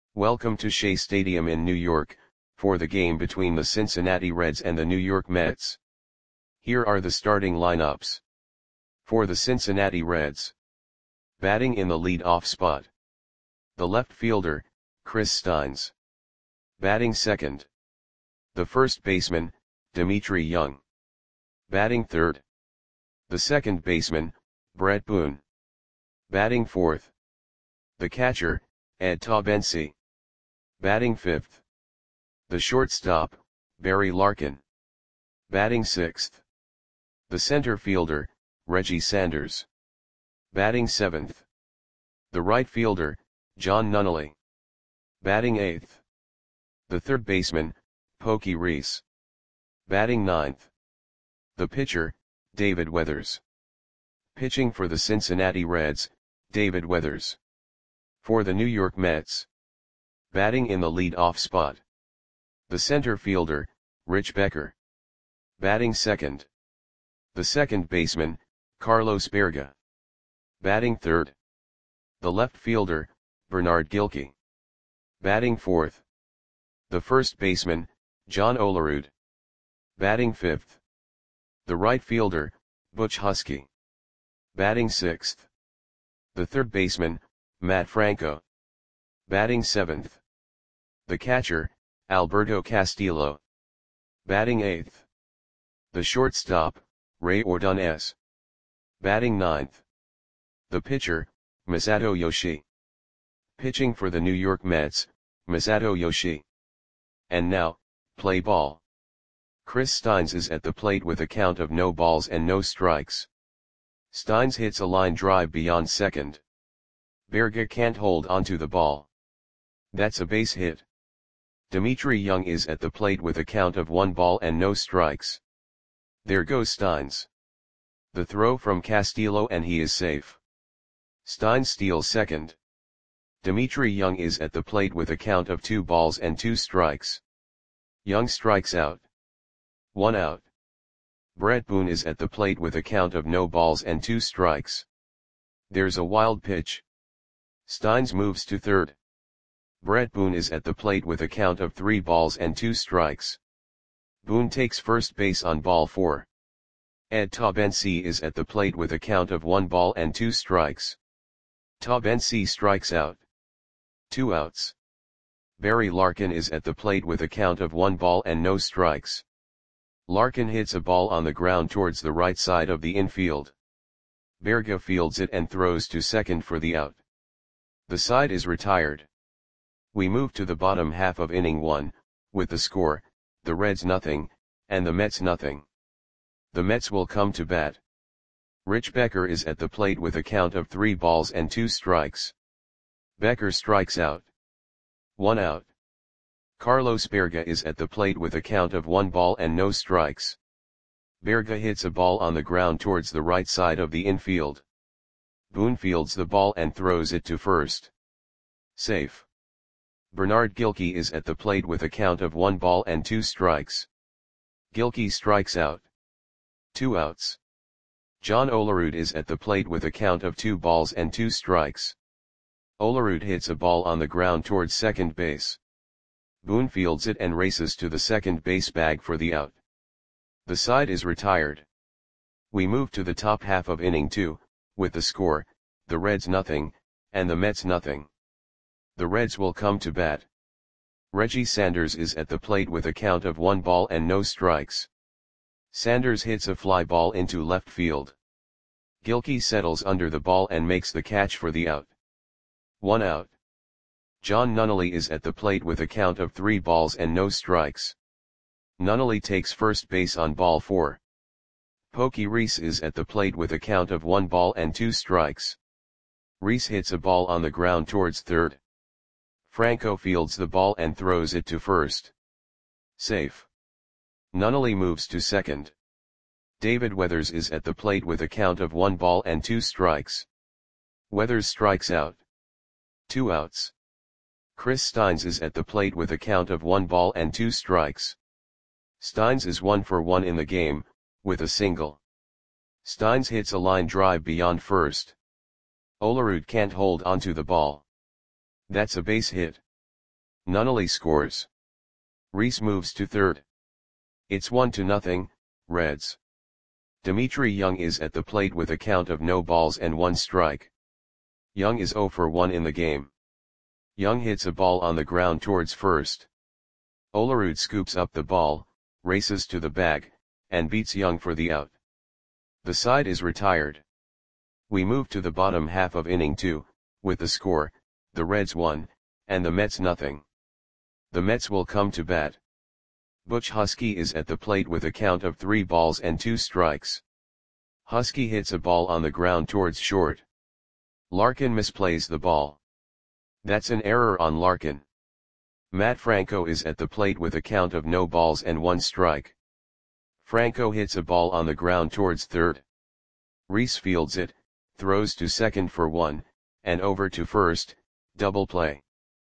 Welcome to Shea Stadium in New York, for the game between the Cincinnati Reds and the New York Mets. Here are the starting lineups. For the Cincinnati Reds. Batting in the lead-off spot. The left fielder, Chris Steins. Batting second. The first baseman, Dmitri Young. Batting third. The second baseman, Bret Boone. Batting fourth. The catcher, Ed Taubensee. Batting fifth. The shortstop, Barry Larkin. Batting sixth. The center fielder, Reggie Sanders. Batting seventh. The right fielder, John Nunnally. Batting eighth. The third baseman, Pokey Reese. Batting ninth. The pitcher, David Weathers. Pitching for the Cincinnati Reds, David Weathers. For the New York Mets. Batting in the lead-off spot. The center fielder, Rich Becker. Batting second. The second baseman, Carlos Berga. Batting third. The left fielder, Bernard Gilkey. Batting fourth. The first baseman, John Olerud. Batting fifth. The right fielder, Butch Husky. Batting sixth. The third baseman, Matt Franco. Batting seventh. The catcher, Alberto Castillo. Batting eighth. The shortstop, Ray Ordonez. Batting ninth. The pitcher, Masato Yoshii. Pitching for the New York Mets, Masato Yoshii. And now, play ball. Chris Steins is at the plate with a count of no balls and no strikes. Steins hits a line drive beyond second. Berga can't hold onto the ball. That's a base hit. Dmitri Young is at the plate with a count of 1 ball and no strikes. There goes Steins. The throw from Castillo and he is safe. Steins steals second. Dmitri Young is at the plate with a count of 2 balls and 2 strikes. Young strikes out. 1 out. Bret Boone is at the plate with a count of no balls and 2 strikes. There's a wild pitch. Steins moves to third. Bret Boone is at the plate with a count of 3 balls and 2 strikes. Boone takes first base on ball 4. Ed Taubensee is at the plate with a count of 1 ball and 2 strikes. Taubensee strikes out. 2 outs. Barry Larkin is at the plate with a count of 1 ball and no strikes. Larkin hits a ball on the ground towards the right side of the infield. Berga fields it and throws to second for the out. The side is retired. We move to the bottom half of inning 1, with the score, the Reds nothing, and the Mets nothing. The Mets will come to bat. Rich Becker is at the plate with a count of 3 balls and 2 strikes. Becker strikes out. 1 out. Carlos Berga is at the plate with a count of 1 ball and no strikes. Berga hits a ball on the ground towards the right side of the infield. Boone fields the ball and throws it to first. Safe. Bernard Gilkey is at the plate with a count of 1 ball and 2 strikes. Gilkey strikes out. 2 outs. John Olerud is at the plate with a count of 2 balls and 2 strikes. Olerud hits a ball on the ground towards second base. Boone fields it and races to the second base bag for the out. The side is retired. We move to the top half of inning 2, with the score, the Reds nothing, and the Mets nothing. The Reds will come to bat. Reggie Sanders is at the plate with a count of 1 ball and no strikes. Sanders hits a fly ball into left field. Gilkey settles under the ball and makes the catch for the out. 1 out. John Nunnally is at the plate with a count of 3 balls and no strikes. Nunnally takes first base on ball 4. Pokey Reese is at the plate with a count of 1 ball and 2 strikes. Reese hits a ball on the ground towards third. Franco fields the ball and throws it to first. Safe. Nunnally moves to second. David Weathers is at the plate with a count of 1 ball and 2 strikes. Weathers strikes out. 2 outs. Chris Steins is at the plate with a count of 1 ball and 2 strikes. Steins is 1 for 1 in the game, with a single. Steins hits a line drive beyond first. Olerud can't hold onto the ball. That's a base hit. Nunnally scores. Reese moves to third. It's 1-0, Reds. Dimitri Young is at the plate with a count of no balls and 1 strike. Young is 0 for 1 in the game. Young hits a ball on the ground towards first. Olerud scoops up the ball, races to the bag, and beats Young for the out. The side is retired. We move to the bottom half of inning 2, with the score, the Reds 1, and the Mets nothing. The Mets will come to bat. Butch Husky is at the plate with a count of 3 balls and 2 strikes. Husky hits a ball on the ground towards short. Larkin misplays the ball. That's an error on Larkin. Matt Franco is at the plate with a count of no balls and 1 strike. Franco hits a ball on the ground towards third. Reese fields it, throws to second for 1, and over to first, double play.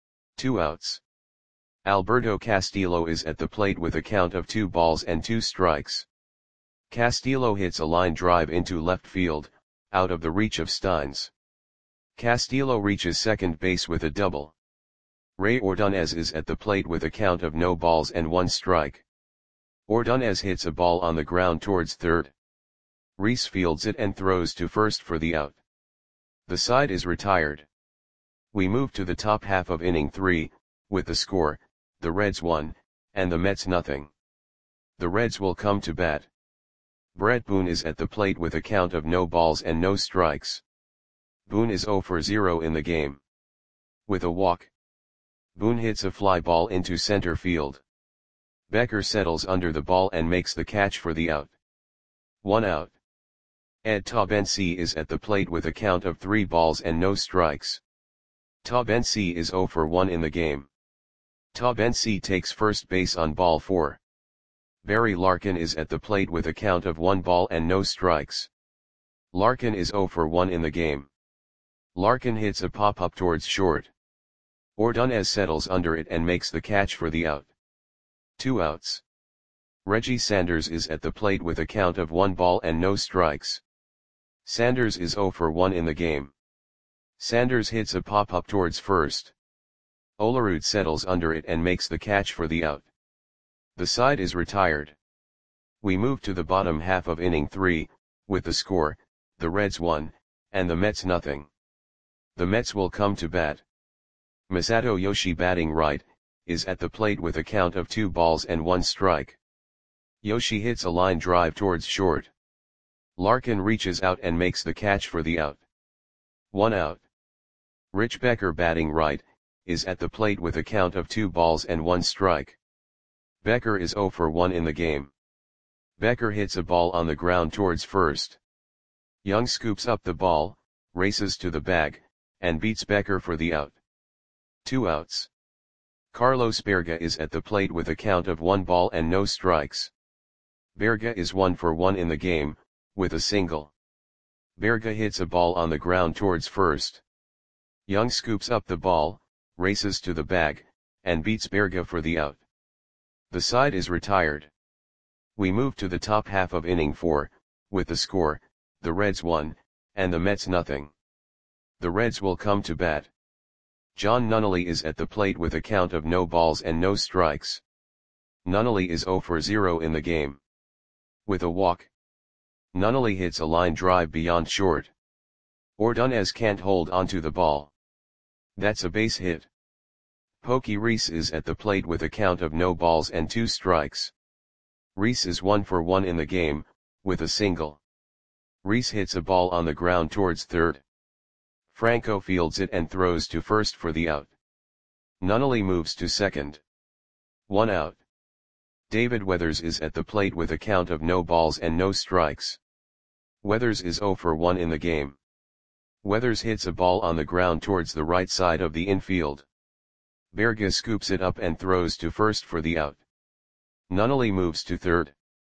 2 outs. Alberto Castillo is at the plate with a count of 2 balls and 2 strikes. Castillo hits a line drive into left field, out of the reach of Steins. Castillo reaches second base with a double. Ray Ordonez is at the plate with a count of no balls and 1 strike. Ordonez hits a ball on the ground towards third. Reese fields it and throws to first for the out. The side is retired. We move to the top half of inning 3, with the score, the Reds 1, and the Mets nothing. The Reds will come to bat. Brett Boone is at the plate with a count of no balls and no strikes. Boone is 0 for 0 in the game. With a walk. Boone hits a fly ball into center field. Becker settles under the ball and makes the catch for the out. 1 out. Ed Taubensee is at the plate with a count of 3 balls and no strikes. Taubensee is 0 for 1 in the game. Taubensee takes first base on ball 4. Barry Larkin is at the plate with a count of 1 ball and no strikes. Larkin is 0 for 1 in the game. Larkin hits a pop-up towards short. Ordonez settles under it and makes the catch for the out. 2 outs. Reggie Sanders is at the plate with a count of 1 ball and no strikes. Sanders is 0 for 1 in the game. Sanders hits a pop-up towards first. Olerud settles under it and makes the catch for the out. The side is retired. We move to the bottom half of inning 3, with the score, the Reds 1, and the Mets nothing. The Mets will come to bat. Masato Yoshi batting right, is at the plate with a count of 2 balls and 1 strike. Yoshi hits a line drive towards short. Larkin reaches out and makes the catch for the out. 1 out. Rich Becker batting right, is at the plate with a count of 2 balls and 1 strike. Becker is 0 for 1 in the game. Becker hits a ball on the ground towards first. Young scoops up the ball, races to the bag, and beats Becker for the out. 2 outs. Carlos Berga is at the plate with a count of 1 ball and no strikes. Berga is 1 for 1 in the game, with a single. Berga hits a ball on the ground towards first. Young scoops up the ball, races to the bag, and beats Berga for the out. The side is retired. We move to the top half of inning 4, with the score, the Reds 1, and the Mets nothing. The Reds will come to bat. John Nunnally is at the plate with a count of no balls and no strikes. Nunnally is 0 for 0 in the game. With a walk. Nunnally hits a line drive beyond short. Ordonez can't hold onto the ball. That's a base hit. Pokey Reese is at the plate with a count of no balls and 2 strikes. Reese is 1 for 1 in the game, with a single. Reese hits a ball on the ground towards third. Franco fields it and throws to first for the out. Nunnally moves to second. 1 out. David Weathers is at the plate with a count of no balls and no strikes. Weathers is 0 for 1 in the game. Weathers hits a ball on the ground towards the right side of the infield. Berga scoops it up and throws to first for the out. Nunnally moves to third.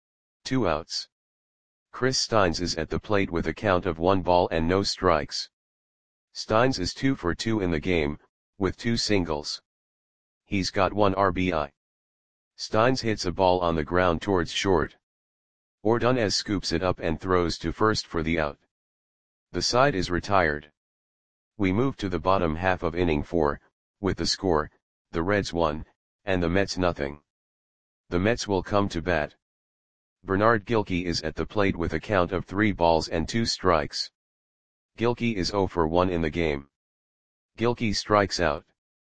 2 outs. Chris Steins is at the plate with a count of 1 ball and no strikes. Steins is 2 for 2 in the game, with 2 singles. He's got 1 RBI. Steins hits a ball on the ground towards short. Ordonez scoops it up and throws to first for the out. The side is retired. We move to the bottom half of inning 4, with the score, the Reds 1, and the Mets nothing. The Mets will come to bat. Bernard Gilkey is at the plate with a count of 3 balls and 2 strikes. Gilkey is 0 for 1 in the game. Gilkey strikes out.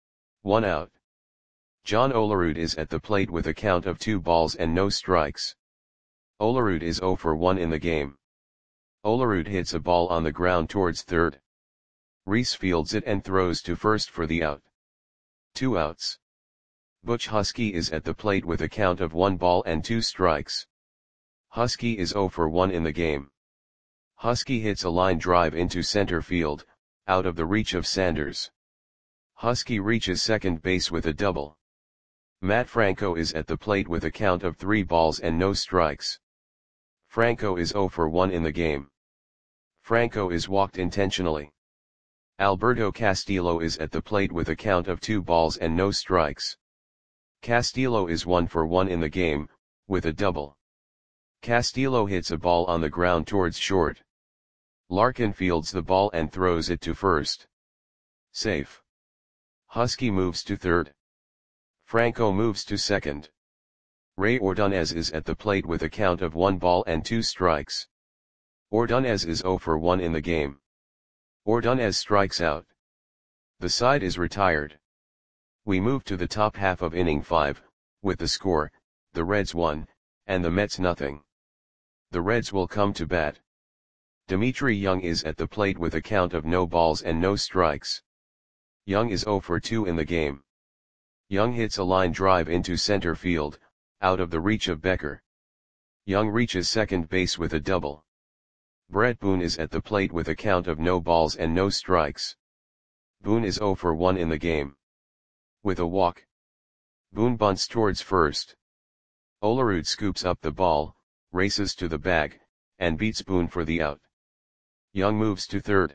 1 out. John Olerud is at the plate with a count of 2 balls and no strikes. Olerud is 0 for 1 in the game. Olerud hits a ball on the ground towards third. Reese fields it and throws to first for the out. 2 outs. Butch Husky is at the plate with a count of 1 ball and 2 strikes. Husky is 0 for 1 in the game. Husky hits a line drive into center field, out of the reach of Sanders. Husky reaches second base with a double. Matt Franco is at the plate with a count of 3 balls and no strikes. Franco is 0 for 1 in the game. Franco is walked intentionally. Alberto Castillo is at the plate with a count of 2 balls and no strikes. Castillo is 1 for 1 in the game, with a double. Castillo hits a ball on the ground towards short. Larkin fields the ball and throws it to first. Safe. Husky moves to third. Franco moves to second. Ray Ordonez is at the plate with a count of 1 ball and 2 strikes. Ordonez is 0 for 1 in the game. Ordonez strikes out. The side is retired. We move to the top half of inning 5, with the score, the Reds 1, and the Mets nothing. The Reds will come to bat. Dimitri Young is at the plate with a count of no balls and no strikes. Young is 0 for 2 in the game. Young hits a line drive into center field, out of the reach of Becker. Young reaches second base with a double. Brett Boone is at the plate with a count of no balls and no strikes. Boone is 0 for 1 in the game. With a walk. Boone bunts towards first. Olerud scoops up the ball, races to the bag, and beats Boone for the out. Young moves to third.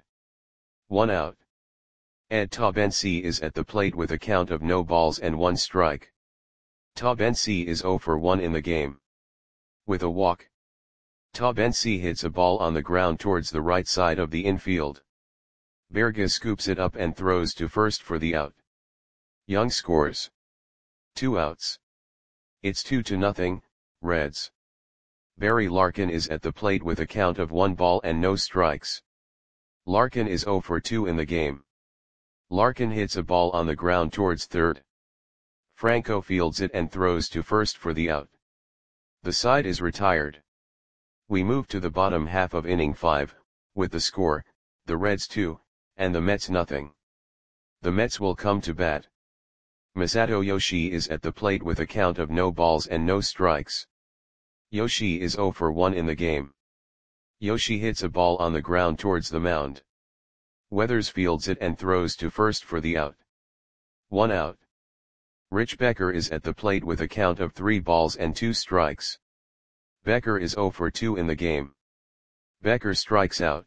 1 out. Ed Taubensee is at the plate with a count of no balls and 1 strike. Taubensee is 0 for 1 in the game. With a walk. Taubensee hits a ball on the ground towards the right side of the infield. Berga scoops it up and throws to first for the out. Young scores. 2 outs. It's 2-0, Reds. Barry Larkin is at the plate with a count of 1 ball and no strikes. Larkin is 0 for 2 in the game. Larkin hits a ball on the ground towards third. Franco fields it and throws to first for the out. The side is retired. We move to the bottom half of inning 5, with the score, the Reds 2, and the Mets nothing. The Mets will come to bat. Masato Yoshii is at the plate with a count of no balls and no strikes. Yoshii is 0 for 1 in the game. Yoshii hits a ball on the ground towards the mound. Weathers fields it and throws to first for the out. 1 out. Rich Becker is at the plate with a count of 3 balls and 2 strikes. Becker is 0 for 2 in the game. Becker strikes out.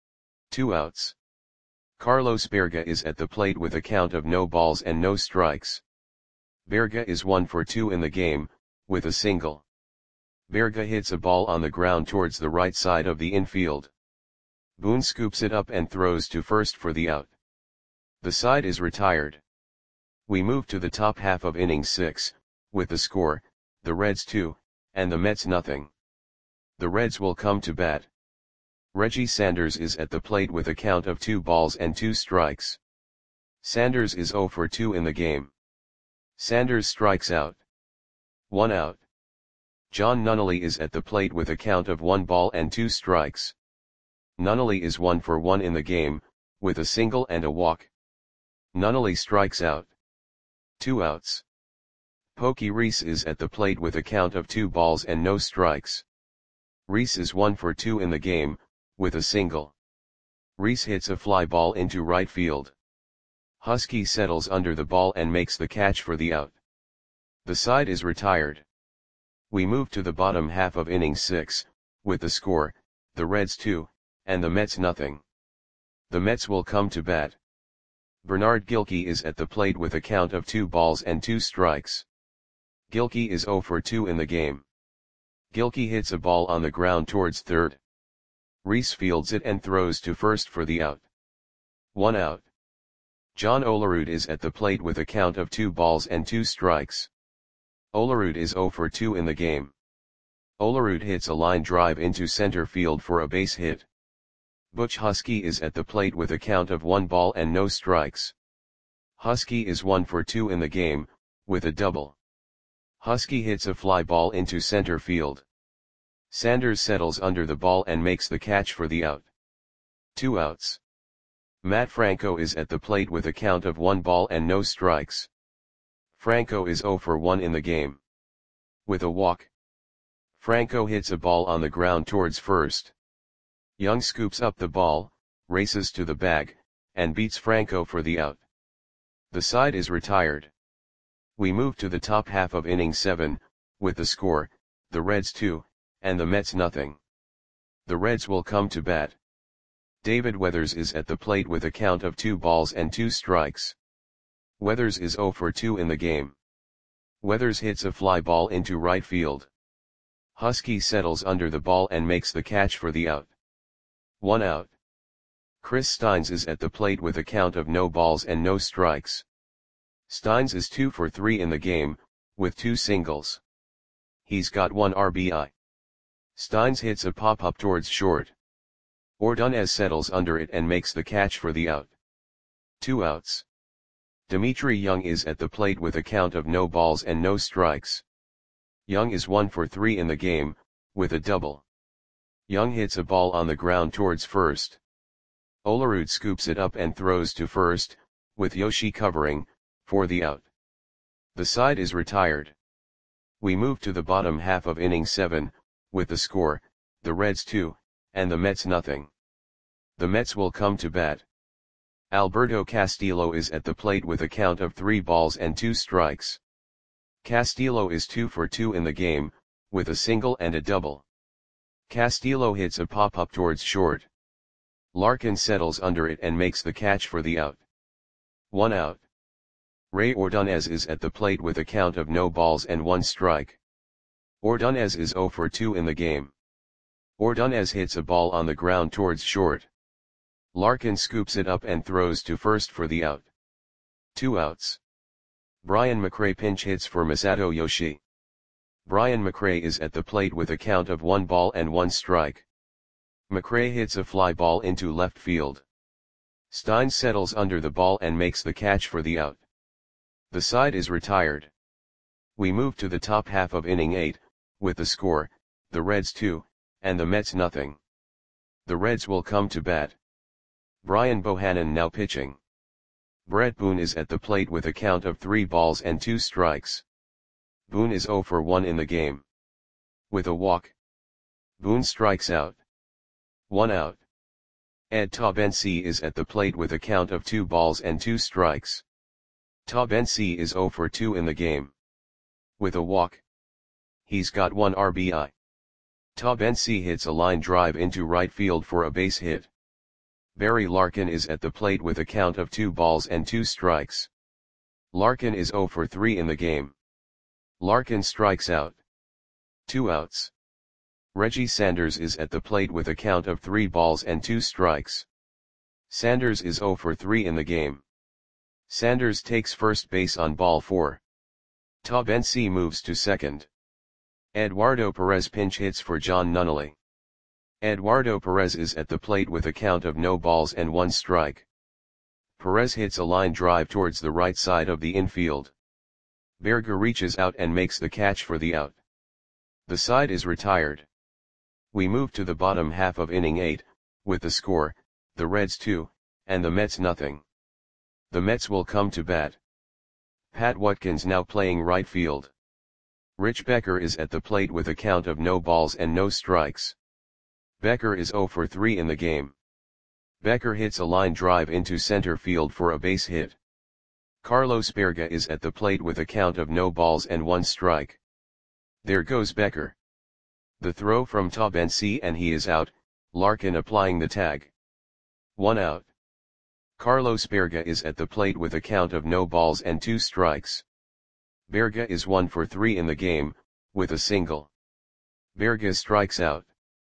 2 outs. Carlos Berga is at the plate with a count of no balls and no strikes. Berga is 1 for 2 in the game, with a single. Berga hits a ball on the ground towards the right side of the infield. Boone scoops it up and throws to first for the out. The side is retired. We move to the top half of inning 6, with the score, the Reds 2, and the Mets nothing. The Reds will come to bat. Reggie Sanders is at the plate with a count of 2 balls and 2 strikes. Sanders is 0 for 2 in the game. Sanders strikes out. 1 out. John Nunnally is at the plate with a count of 1 ball and 2 strikes. Nunnally is 1 for 1 in the game, with a single and a walk. Nunnally strikes out. 2 outs. Pokey Reese is at the plate with a count of 2 balls and no strikes. Reese is 1 for 2 in the game, with a single. Reese hits a fly ball into right field. Husky settles under the ball and makes the catch for the out. The side is retired. We move to the bottom half of inning 6, with the score, the Reds 2, and the Mets nothing. The Mets will come to bat. Bernard Gilkey is at the plate with a count of 2 balls and 2 strikes. Gilkey is 0 for 2 in the game. Gilkey hits a ball on the ground towards third. Reese fields it and throws to first for the out. 1 out. John Olerud is at the plate with a count of 2 balls and 2 strikes. Olerud is 0 for 2 in the game. Olerud hits a line drive into center field for a base hit. Butch Husky is at the plate with a count of 1 ball and no strikes. Husky is 1 for 2 in the game, with a double. Husky hits a fly ball into center field. Sanders settles under the ball and makes the catch for the out. 2 outs. Matt Franco is at the plate with a count of 1 ball and no strikes. Franco is 0 for 1 in the game. With a walk. Franco hits a ball on the ground towards first. Young scoops up the ball, races to the bag, and beats Franco for the out. The side is retired. We move to the top half of inning 7, with the score, the Reds 2, and the Mets nothing. The Reds will come to bat. David Weathers is at the plate with a count of 2 balls and 2 strikes. Weathers is 0 for 2 in the game. Weathers hits a fly ball into right field. Husky settles under the ball and makes the catch for the out. 1 out. Chris Steins is at the plate with a count of no balls and no strikes. Steins is 2 for 3 in the game, with 2 singles. He's got 1 RBI. Steins hits a pop-up towards short. Ordonez settles under it and makes the catch for the out. 2 outs. Dimitri Young is at the plate with a count of no balls and no strikes. Young is 1 for 3 in the game, with a double. Young hits a ball on the ground towards first. Olerud scoops it up and throws to first, with Yoshi covering, for the out. The side is retired. We move to the bottom half of inning 7, with the score, the Reds 2, and the Mets nothing. The Mets will come to bat. Alberto Castillo is at the plate with a count of 3 balls and 2 strikes. Castillo is 2 for 2 in the game, with a single and a double. Castillo hits a pop-up towards short. Larkin settles under it and makes the catch for the out. 1 out. Ray Ordonez is at the plate with a count of no balls and 1 strike. Ordonez is 0 for 2 in the game. Ordonez hits a ball on the ground towards short. Larkin scoops it up and throws to first for the out. 2 outs. Brian McRae pinch hits for Masato Yoshi. Brian McRae is at the plate with a count of 1 ball and 1 strike. McRae hits a fly ball into left field. Stein settles under the ball and makes the catch for the out. The side is retired. We move to the top half of inning 8, with the score, the Reds 2, and the Mets nothing. The Reds will come to bat. Brian Bohannon now pitching. Brett Boone is at the plate with a count of 3 balls and 2 strikes. Boone is 0 for 1 in the game. With a walk. Boone strikes out. 1 out. Ed Taubensee is at the plate with a count of 2 balls and 2 strikes. Taubensee is 0 for 2 in the game. With a walk. He's got 1 RBI. Taubensee hits a line drive into right field for a base hit. Barry Larkin is at the plate with a count of 2 balls and 2 strikes. Larkin is 0 for 3 in the game. Larkin strikes out. 2 outs. Reggie Sanders is at the plate with a count of 3 balls and 2 strikes. Sanders is 0 for 3 in the game. Sanders takes first base on ball 4. Taubensee moves to second. Eduardo Perez pinch hits for John Nunnally. Eduardo Perez is at the plate with a count of no balls and 1 strike. Perez hits a line drive towards the right side of the infield. Berger reaches out and makes the catch for the out. The side is retired. We move to the bottom half of inning 8, with the score, the Reds 2, and the Mets nothing. The Mets will come to bat. Pat Watkins now playing right field. Rich Becker is at the plate with a count of no balls and no strikes. Becker is 0 for 3 in the game. Becker hits a line drive into center field for a base hit. Carlos Berga is at the plate with a count of no balls and 1 strike. There goes Becker. The throw from Taubensee and he is out, Larkin applying the tag. 1 out. Carlos Berga is at the plate with a count of no balls and 2 strikes. Berga is 1 for 3 in the game, with a single. Berga strikes out.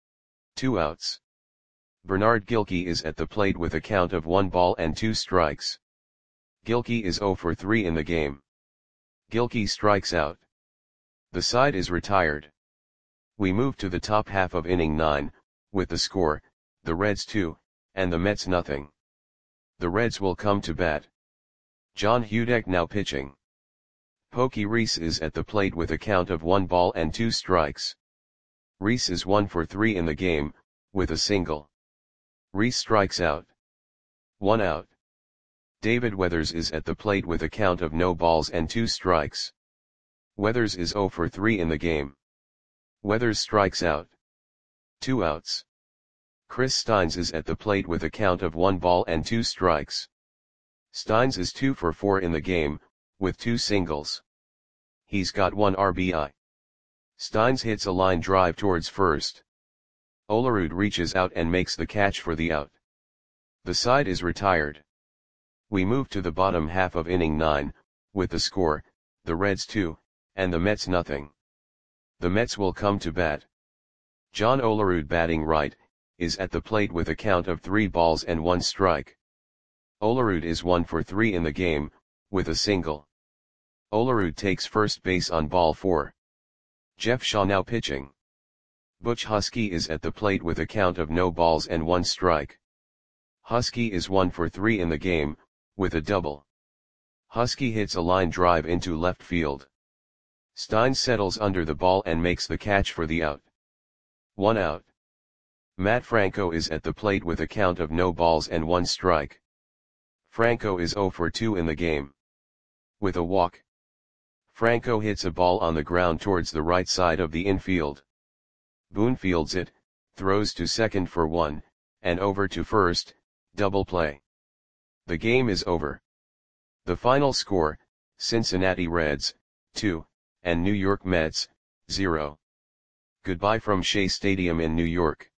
2 outs. Bernard Gilkey is at the plate with a count of 1 ball and 2 strikes. Gilkey is 0 for 3 in the game. Gilkey strikes out. The side is retired. We move to the top half of inning 9, with the score, the Reds 2, and the Mets nothing. The Reds will come to bat. John Hudek now pitching. Pokey Reese is at the plate with a count of 1 ball and 2 strikes. Reese is 1 for 3 in the game, with a single. Reese strikes out. 1 out. David Weathers is at the plate with a count of no balls and 2 strikes. Weathers is 0 for 3 in the game. Weathers strikes out. 2 outs. Chris Steins is at the plate with a count of 1 ball and 2 strikes. Steins is 2 for 4 in the game, with 2 singles. He's got 1 RBI. Steins hits a line drive towards first. Olerud reaches out and makes the catch for the out. The side is retired. We move to the bottom half of inning 9, with the score, the Reds 2, and the Mets nothing. The Mets will come to bat. John Olerud batting right, is at the plate with a count of 3 balls and 1 strike. Olerud is 1 for 3 in the game, with a single. Olerud takes first base on ball 4. Jeff Shaw now pitching. Butch Husky is at the plate with a count of no balls and 1 strike. Husky is 1 for 3 in the game, with a double. Husky hits a line drive into left field. Stein settles under the ball and makes the catch for the out. 1 out. Matt Franco is at the plate with a count of no balls and 1 strike. Franco is 0 for 2 in the game. With a walk. Franco hits a ball on the ground towards the right side of the infield. Boone fields it, throws to second for 1, and over to first, double play. The game is over. The final score, Cincinnati Reds, 2, and New York Mets, 0. Goodbye from Shea Stadium in New York.